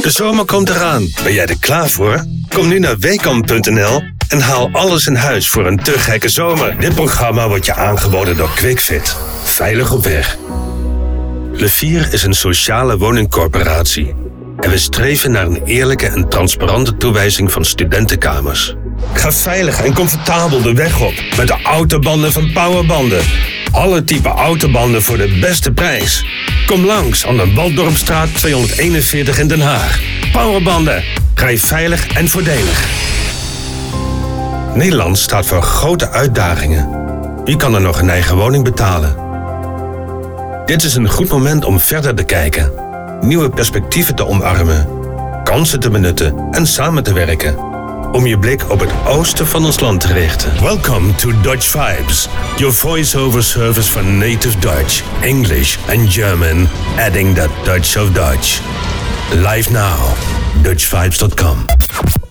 De zomer komt eraan. Ben jij er klaar voor? Kom nu naar Weekamp.nl en haal alles in huis voor een te gekke zomer. Dit programma wordt je aangeboden door QuickFit. Veilig op weg. Le Vier is een sociale woningcorporatie. En we streven naar een eerlijke en transparante toewijzing van studentenkamers. Ga veilig en comfortabel de weg op met de autobanden van Powerbanden. Alle type autobanden voor de beste prijs. Kom langs aan de Waldorpstraat 241 in Den Haag. Powerbanden. Rij veilig en voordelig. Nederland staat voor grote uitdagingen. Wie kan er nog een eigen woning betalen? Dit is een goed moment om verder te kijken. Nieuwe perspectieven te omarmen. Kansen te benutten en samen te werken. Om je blik op het oosten van ons land te richten. Welcome to Dutch Vibes. Your voice-over service for native Dutch, English and German. Adding that touch of Dutch. Live now. DutchVibes.com